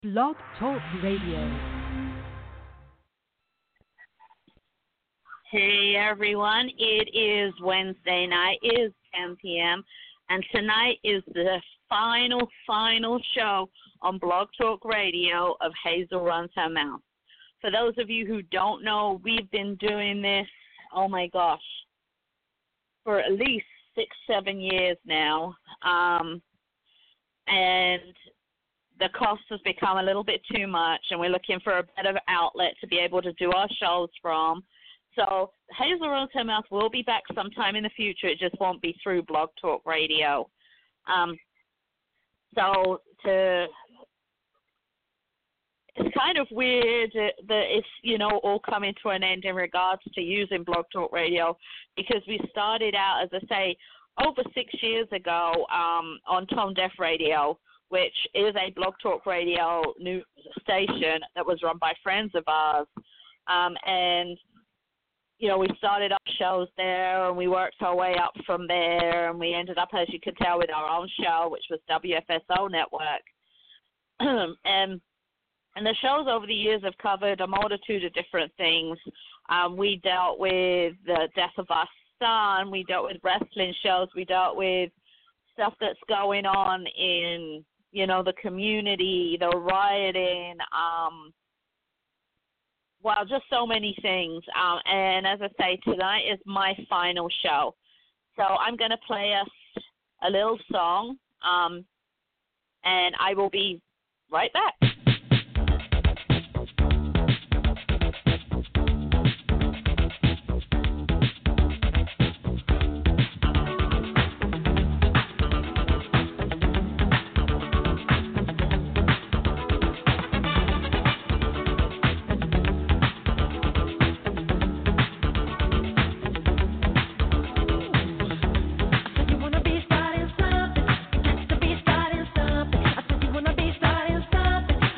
Blog Talk Radio. Hey everyone, it is Wednesday night, it is 10 p.m., and tonight is the final show on Blog Talk Radio of Hazel Runs Her Mouth. For those of you who don't know, we've been doing this, oh my gosh, for at least 6-7 years now, and the cost has become a little bit too much, and we're looking for a better outlet to be able to do our shows from. So Hazel Runs Her Mouth will be back sometime in the future. It just won't be through Blog Talk Radio. It's kind of weird that it's, all coming to an end in regards to using Blog Talk Radio, because we started out, as I say, over 6 years ago on Tone Deaf Radio, which is a Blog Talk Radio news station that was run by friends of ours. We started up shows there, and we worked our way up from there, and we ended up, as you can tell, with our own show, which was WFSO Network. and the shows over the years have covered a multitude of different things. We dealt with the death of our son. We dealt with wrestling shows. We dealt with stuff that's going on in, the community, the rioting, just so many things. And as I say, tonight is my final show. So I'm going to play us a little song, and I will be right back. Starting something.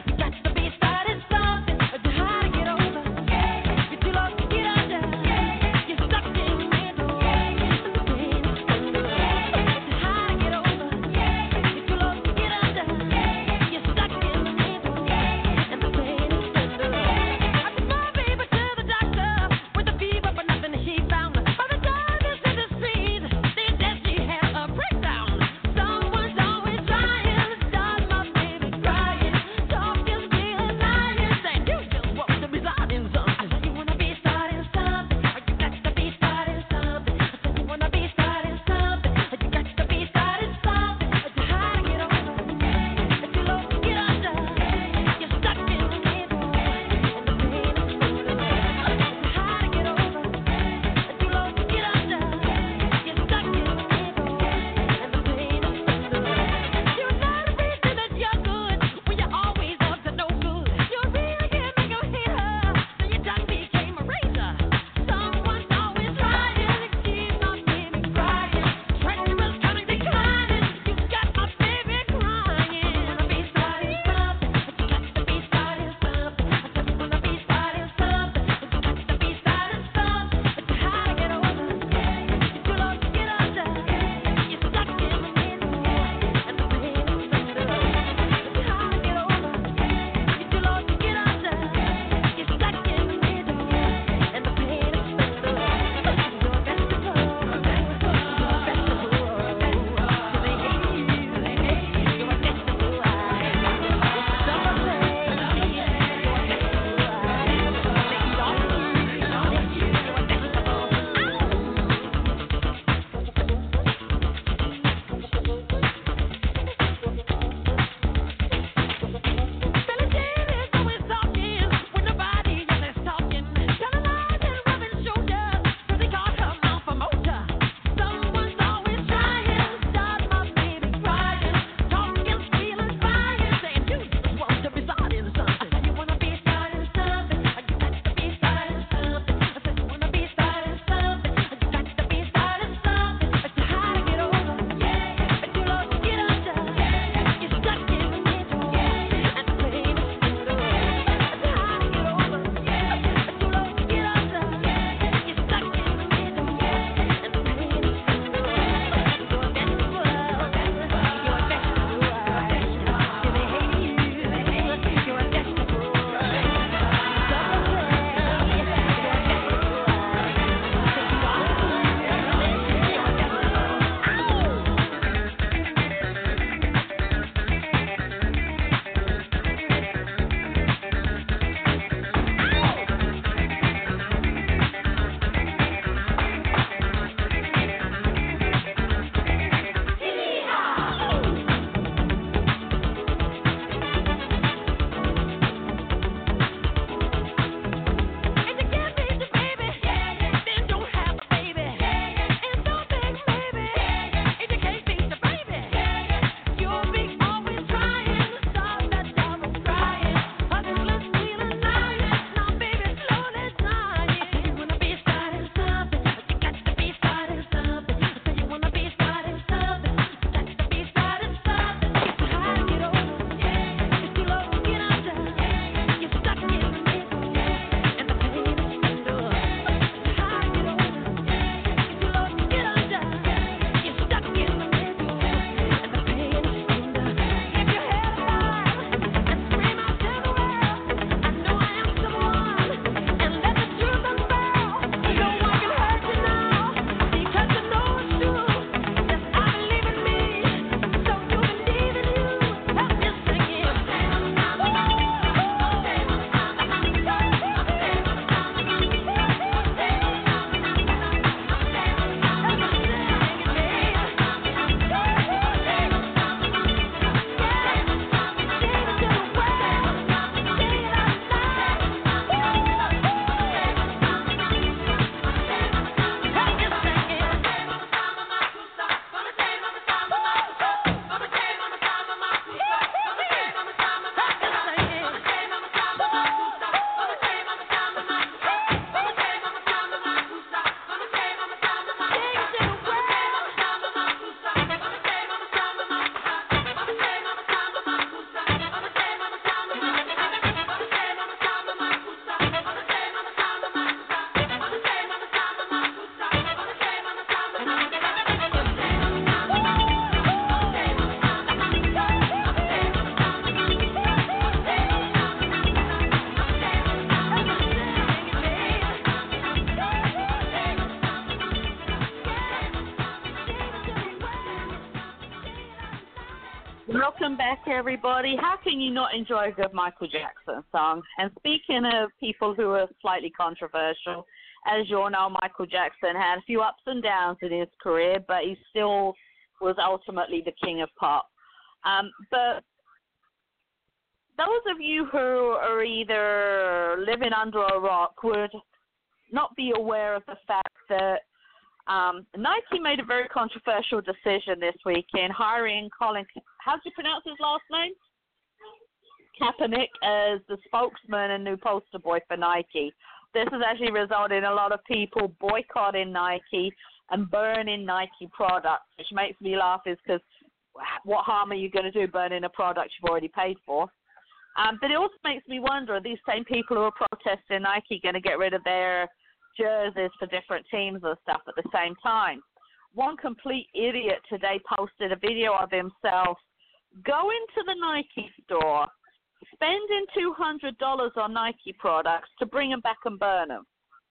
Welcome back, everybody. How can you not enjoy a good Michael Jackson song? And speaking of people who are slightly controversial, as you all know, Michael Jackson had a few ups and downs in his career, but he still was ultimately the king of pop. But those of you who are either living under a rock would not be aware of the fact that Nike made a very controversial decision this weekend, hiring Colin, how do you pronounce his last name? Kaepernick as the spokesman and new poster boy for Nike. This has actually resulted in a lot of people boycotting Nike and burning Nike products, which makes me laugh is because what harm are you going to do burning a product you've already paid for? But it also makes me wonder, are these same people who are protesting Nike going to get rid of their jerseys for different teams and stuff at the same time? One complete idiot today posted a video of himself going to the Nike store, spending $200 on Nike products to bring them back and burn them.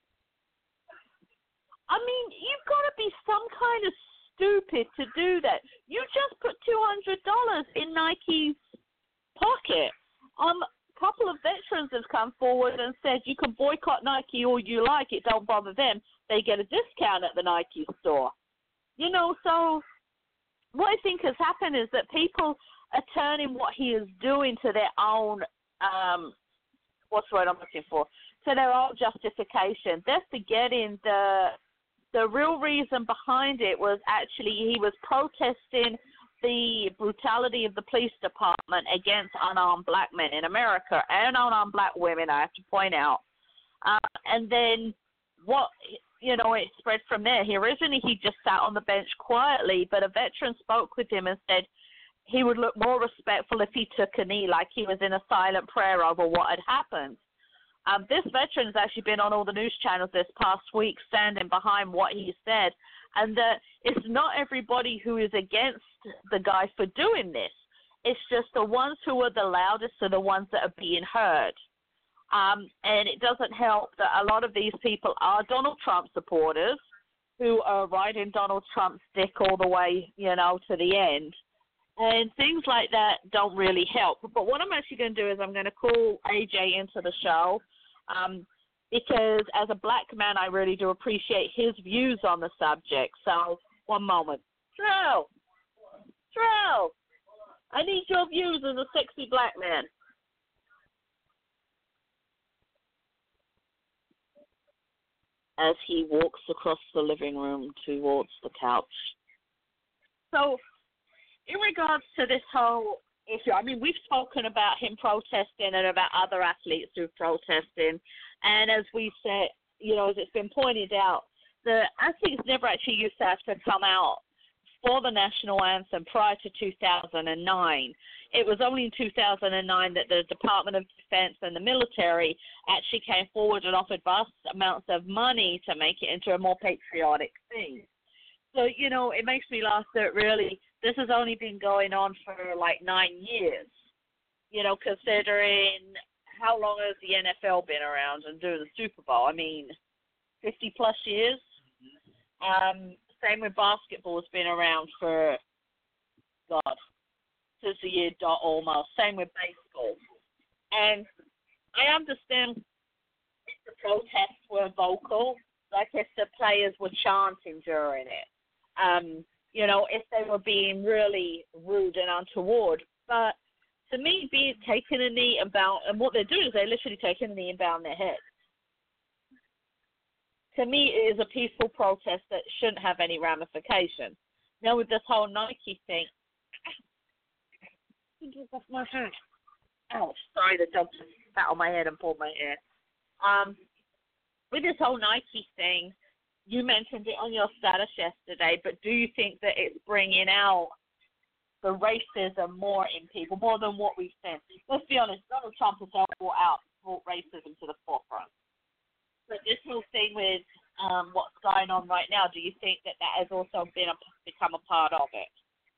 I mean, you've got to be some kind of stupid to do that. You just put $200 in Nike's pocket. A couple of veterans have come forward and said you can boycott Nike all you like. It don't bother them. They get a discount at the Nike store. You know, so what I think has happened is that people are turning what he is doing to their own, what's the word I'm looking for, to their own justification. They're forgetting the real reason behind it was actually he was protesting the brutality of the police department against unarmed black men in America and unarmed black women, I have to point out. And then it spread from there. He just sat on the bench quietly, but a veteran spoke with him and said he would look more respectful if he took a knee, like he was in a silent prayer over what had happened. This veteran has actually been on all the news channels this past week standing behind what he said, and it's not everybody who is against the guy for doing this. It's just the ones who are the loudest are the ones that are being heard. And it doesn't help that a lot of these people are Donald Trump supporters who are riding Donald Trump's dick all the way, to the end. And things like that don't really help. But what I'm actually going to do is I'm going to call AJ into the show because as a black man, I really do appreciate his views on the subject. So one moment. Trell, I need your views as a sexy black man. As he walks across the living room towards the couch. So, in regards to this whole issue, I mean, we've spoken about him protesting and about other athletes who've protested. And as we said, as it's been pointed out, the athletes never actually used to have to come out for the national anthem prior to 2009. It was only in 2009 that the Department of Defense and the military actually came forward and offered vast amounts of money to make it into a more patriotic thing. So, it makes me laugh that really this has only been going on for like 9 years, considering how long has the NFL been around and doing the Super Bowl? I mean, 50 plus years. Same with basketball has been around for, since the year dot almost. Same with baseball. And I understand if the protests were vocal, like if the players were chanting during it. If they were being really rude and untoward. But to me, taking a knee and what they're doing is they're literally taking a knee and bowing their head. To me, it is a peaceful protest that shouldn't have any ramifications. Now, with this whole Nike thing, get off my head. Oh, sorry, the dog just sat on my head and pulled my hair. With this whole Nike thing, you mentioned it on your status yesterday, but do you think that it's bringing out the racism more in people, more than what we've seen? Let's be honest, Donald Trump has brought racism to the forefront. But this whole thing with what's going on right now, do you think that has also become a part of it?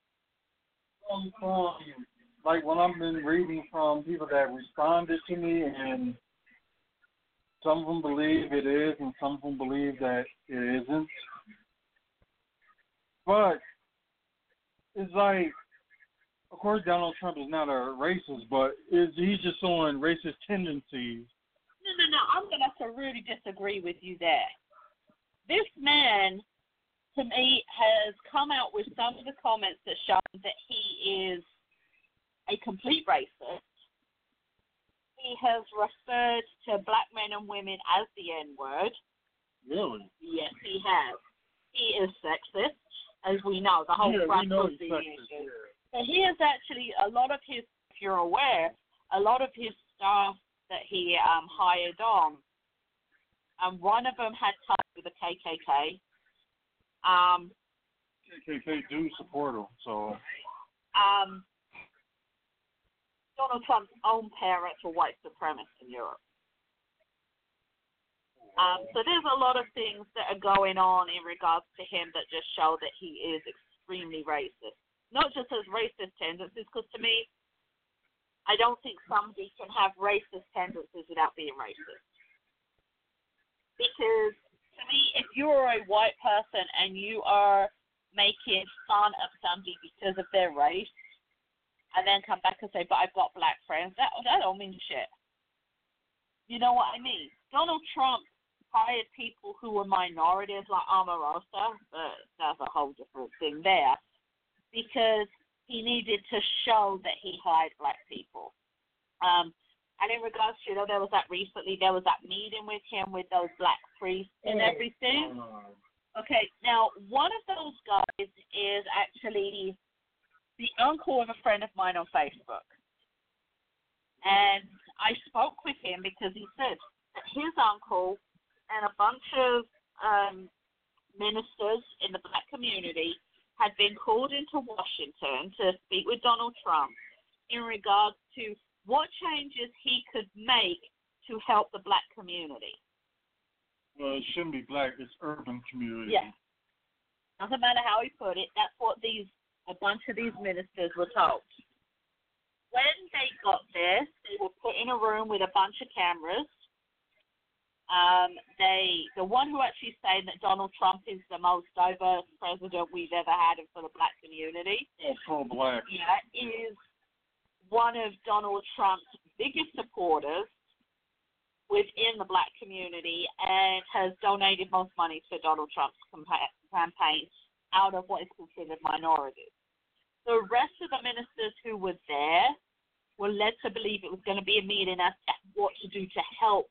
Like when I've been reading from people that responded to me, and some of them believe it is, and some of them believe that it isn't. But it's like, of course, Donald Trump is not a racist, but he's just showing racist tendencies. No. I'm going to have to really disagree with you there. This man, to me, has come out with some of the comments that show that he is a complete racist. He has referred to black men and women as the N-word. Really? Yes, he has. He is sexist, as we know. The whole we know he's he's sexist. Yeah. So he is actually, a lot of his, if you're aware, a lot of his staff that he hired on, one of them had ties with the KKK. KKK do support him, so. Donald Trump's own parents were white supremacists in Europe. So there's a lot of things that are going on in regards to him that just show that he is extremely racist. Not just his racist tendencies, because to me, I don't think somebody can have racist tendencies without being racist. Because to me, if you're a white person and you are making fun of somebody because of their race, and then come back and say, but I've got black friends, that don't mean shit. You know what I mean? Donald Trump hired people who were minorities like Omarosa, but that's a whole different thing there, because he needed to show that he hired black people. And in regards to, there was that recently, there was that meeting with him with those black priests and everything. Okay, now one of those guys is actually the uncle of a friend of mine on Facebook. And I spoke with him because he said that his uncle and a bunch of ministers in the black community had been called into Washington to speak with Donald Trump in regards to what changes he could make to help the black community. Well, it shouldn't be black, it's urban community. Yeah. Doesn't matter how he put it, that's what a bunch of these ministers were told. When they got there, they were put in a room with a bunch of cameras. The one who actually said that Donald Trump is the most diverse president we've ever had for the black community. Pro-black. Yeah, is one of Donald Trump's biggest supporters within the black community and has donated most money to Donald Trump's campaign out of what is considered minorities. The rest of the ministers who were there were led to believe it was going to be a meeting as to what to do to help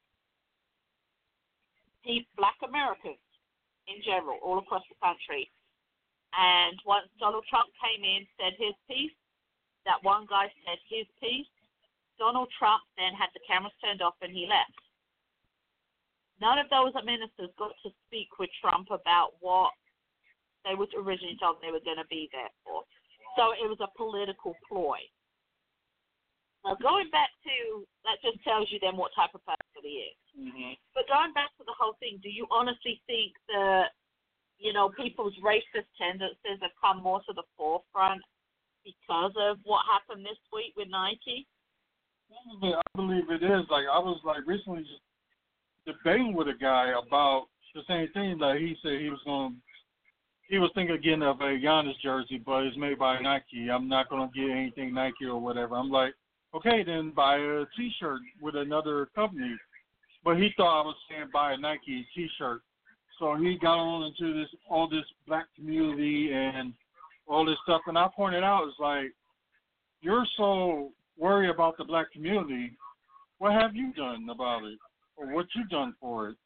black Americans in general, all across the country. And once Donald Trump came in, said his piece, that one guy said his piece, Donald Trump then had the cameras turned off and he left. None of those ministers got to speak with Trump about what they were originally told they were going to be there for. So it was a political ploy. Now, going back to, that just tells you then what type of person he is. Mm-hmm. But going back to the whole thing, do you honestly think that, people's racist tendencies have come more to the forefront because of what happened this week with Nike? I believe it is. I was recently just debating with a guy about the same thing. He said he was thinking again of a Giannis jersey, but it's made by Nike. I'm not going to get anything Nike or whatever. I'm like, okay, then buy a T-shirt with another company. But he thought I was saying buy a Nike T-shirt. So he got on into all this black community and all this stuff. And I pointed out, it's like, you're so worried about the black community. What have you done about it? Or what you done for it?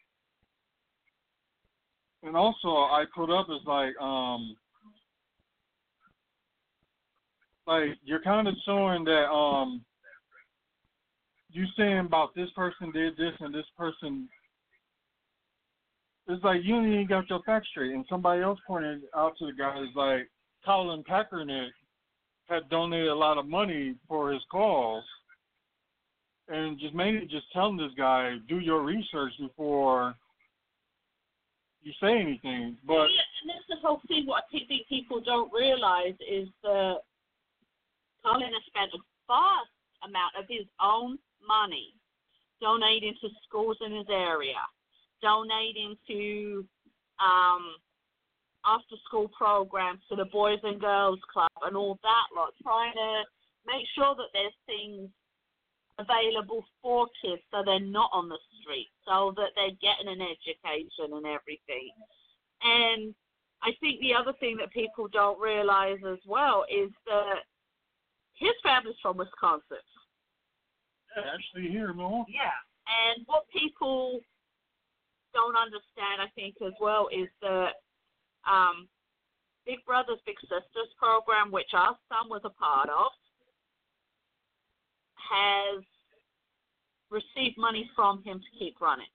And also, I put up is you're kind of showing that you saying about this person did this and this person. It's like you ain't even got your facts straight. And somebody else pointed out to the guy is like Colin Kaepernick had donated a lot of money for his cause, and just mainly just telling this guy, do your research before you say anything. But and that's the whole thing. What I think people don't realize is that Colin has spent a vast amount of his own money donating to schools in his area, donating to after-school programs to the Boys and Girls Club and all that lot, trying to make sure that there's things available for kids so they're not on the street, so that they're getting an education and everything. And I think the other thing that people don't realize as well is that his family's from Wisconsin. Yeah, actually here in Milwaukee. Yeah. And what people don't understand, I think, as well, is that Big Brothers Big Sisters program, which our son was a part of, has received money from him to keep running.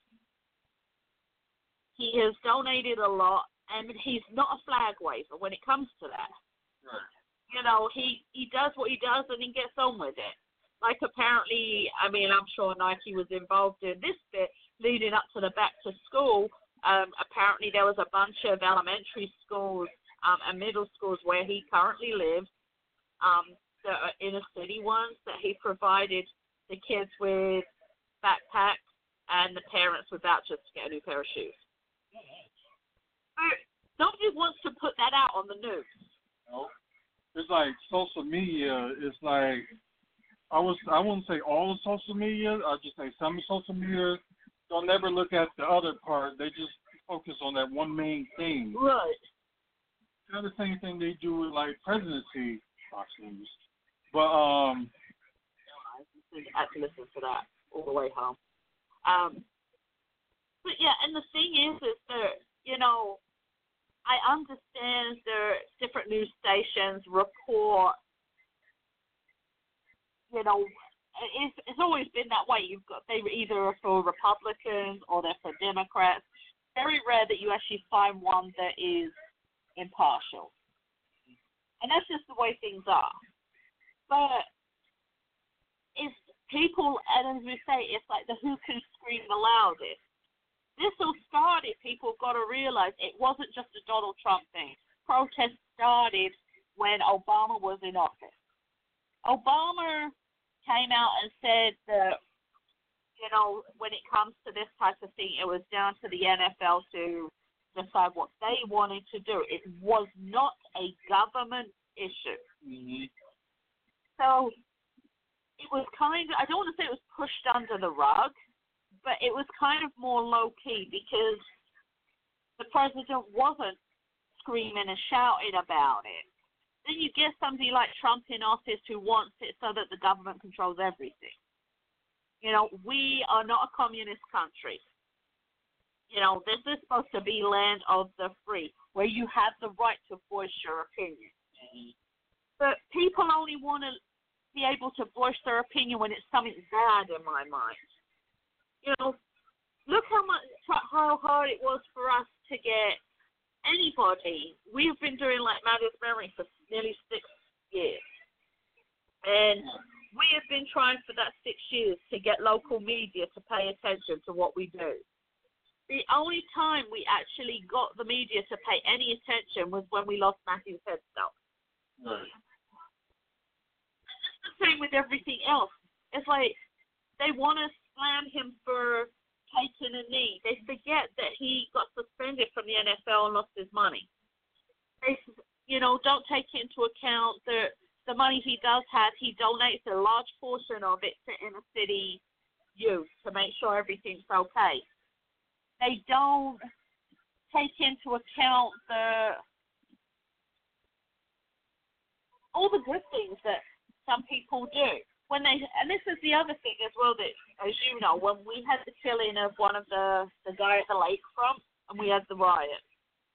He has donated a lot, and he's not a flag waver when it comes to that. Right. You know, he does what he does and he gets on with it. Like apparently, I mean, I'm sure Nike was involved in this bit leading up to the back to school. Apparently there was a bunch of elementary schools and middle schools where he currently lives, that are inner city ones, that he provided the kids with backpacks and the parents with vouchers to get a new pair of shoes. But nobody wants to put that out on the news. No. It's like social media. It's like I wouldn't say all of social media. I'd just say some of social media don't never look at the other part. They just focus on that one main thing. Right. Kind of the same thing they do with like presidency Fox News. But I had to listen to that all the way home. But yeah, and the thing is that, you know, I understand there different news stations report, you know, it's always been that way. They either are for Republicans or they're for Democrats. Very rare that you actually find one that is impartial. And that's just the way things are. But it's people, and as we say, it's like the who can scream the loudest. This all started, people got to realize it wasn't just a Donald Trump thing. Protests started when Obama was in office. Obama came out and said that, you know, when it comes to this type of thing, it was down to the NFL to decide what they wanted to do. It was not a government issue. mm-hmm. So it was kind of, I don't want to say it was pushed under the rug, but it was kind of more low-key because the president wasn't screaming and shouting about it. Then you get somebody like Trump in office who wants it so that the government controls everything. You know, we are not a communist country. You know, this is supposed to be land of the free, where you have the right to voice your opinion. Mm-hmm. But people only want to be able to voice their opinion when it's something bad in my mind. You know, look how hard it was for us to get anybody. We've been doing like Maddie's Memory for nearly 6 years. And we have been trying for that 6 years to get local media to pay attention to what we do. The only time we actually got the media to pay any attention was when we lost Matthew's headstone. Right. It's the same with everything else. It's like they want to slam him for taking a knee. They forget that he got suspended from the NFL and lost his money. They, you know, don't take into account that the money he does have, he donates a large portion of it to inner city youth to make sure everything's okay. They don't take into account all the good things that some people do. And this is the other thing as well that, as you know, when we had the killing of one of the guy at the lakefront and we had the riot,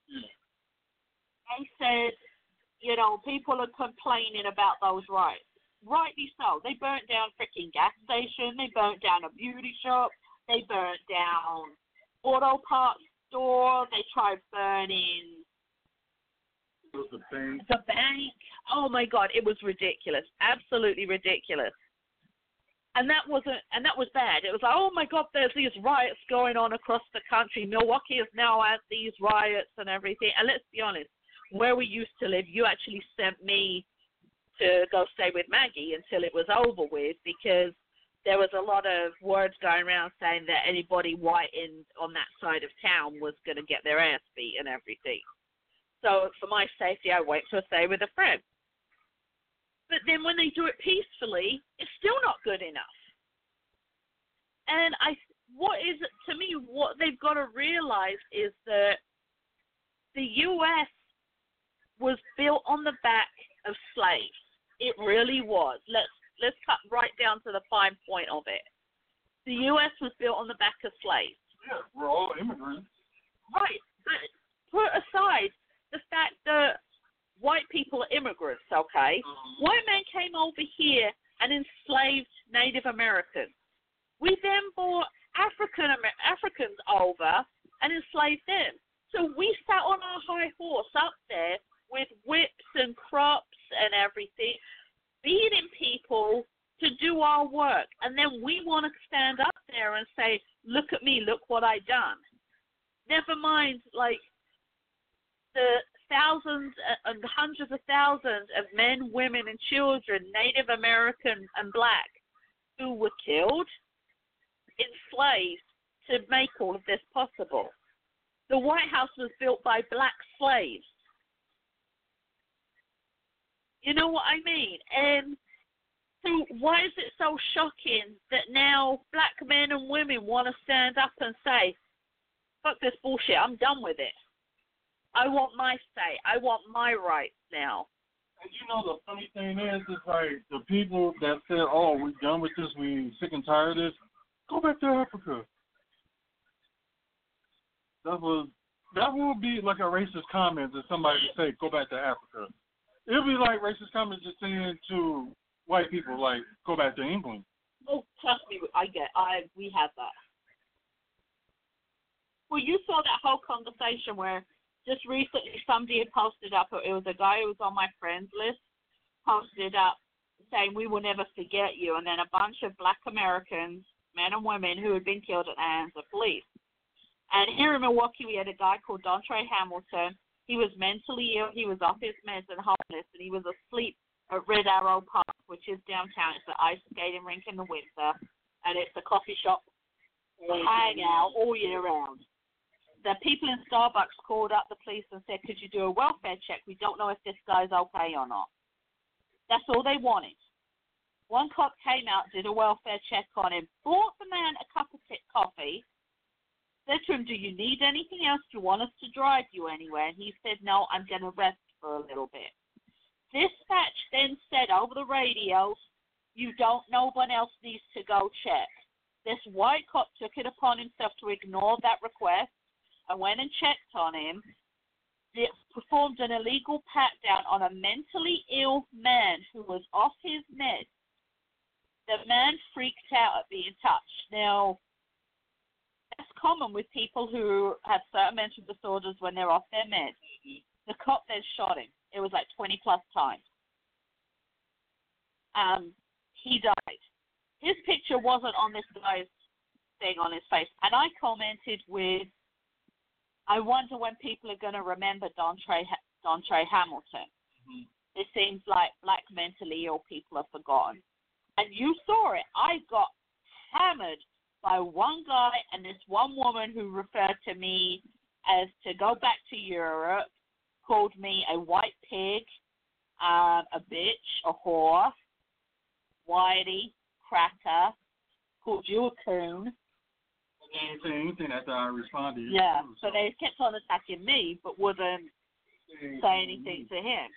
they said, you know, people are complaining about those riots. Rightly so. They burnt down freaking gas station. They burnt down a beauty shop. They burnt down auto parts store. They tried burning The bank. the bank. Oh my God, it was ridiculous. Absolutely ridiculous. And that was bad. It was like, oh my God, there's these riots going on across the country. Milwaukee is now at these riots and everything. And let's be honest, where we used to live, you actually sent me to go stay with Maggie until it was over with, because there was a lot of words going around saying that anybody white on that side of town was going to get their ass beat and everything. So for my safety, I wait to stay with a friend. But then when they do it peacefully, it's still not good enough. And to me, what they've got to realize is that the U.S. was built on the back of slaves. It really was. Let's cut right down to the fine point of it. The U.S. was built on the back of slaves. Yeah, we're all immigrants. Right, but put aside the fact that white people are immigrants, okay? White men came over here and enslaved Native Americans. We then brought Africans over and enslaved them. So we sat on our high horse up there with whips and crops and everything, feeding people to do our work. And then we want to stand up there and say, look at me, look what I done. Never mind, like, the thousands and hundreds of thousands of men, women, and children, Native American and black, who were killed, enslaved to make all of this possible. The White House was built by black slaves. You know what I mean? And so why is it so shocking that now black men and women want to stand up and say, fuck this bullshit, I'm done with it. I want my say. I want my rights now. And you know the funny thing is like the people that said, oh, we're done with this, we sick and tired of this, go back to Africa. That would be like a racist comment if somebody would say, go back to Africa. It would be like racist comments just saying to white people, like, go back to England. Oh, trust me, we have that. Well, you saw that whole conversation where just recently somebody had posted up, it was a guy who was on my friends list, posted up saying, we will never forget you, and then a bunch of black Americans, men and women, who had been killed at the hands of police. And here in Milwaukee, we had a guy called Dontre Hamilton. He was mentally ill. He was off his meds and homeless, and he was asleep at Red Arrow Park, which is downtown. It's an ice skating rink in the winter, and it's a coffee shop hangout all year round. The people in Starbucks called up the police and said, could you do a welfare check? We don't know if this guy's okay or not. That's all they wanted. One cop came out, did a welfare check on him, bought the man a cup of coffee, said to him, do you need anything else? Do you want us to drive you anywhere? And he said, no, I'm going to rest for a little bit. Dispatch then said over the radio, no one else needs to go check. This white cop took it upon himself to ignore that request and went and checked on him. It performed an illegal pat-down on a mentally ill man who was off his meds. The man freaked out at being touched. Now, that's common with people who have certain mental disorders when they're off their meds. The cop then shot him. It was like 20-plus times. He died. His picture wasn't on this guy's thing on his face. And I commented with, I wonder when people are going to remember Dontre Hamilton. Mm-hmm. It seems like black mentally ill people are forgotten. And you saw it. I got hammered by one guy and this one woman who referred to me as to go back to Europe, called me a white pig, a bitch, a whore, whitey, cracker, called you a coon. They didn't say anything after I responded. Yeah, so they kept on attacking me but wouldn't say anything to him.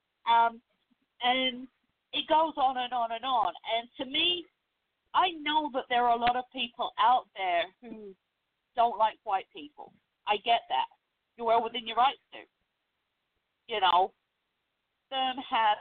And it goes on and on and on. And to me, I know that there are a lot of people out there who don't like white people. I get that. You're well within your rights to. You know, them have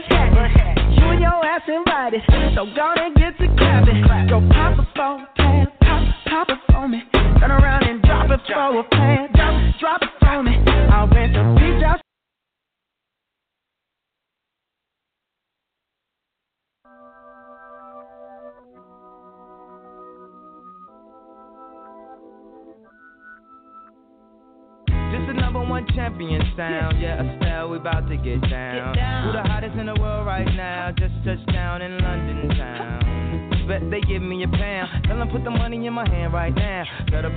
bush hat. You and your ass invited, so go and get to clapping. Go pop it for a plan, pop it for me. Turn around and drop it for a plan, drop it for me. I'll rent a beach house. This the number one champion sound, yeah, Estelle, we about to get down. Who the hottest in the world right now? Just touched down in London town. Bet they give me a pound. Tell them put the money in my hand right now. Better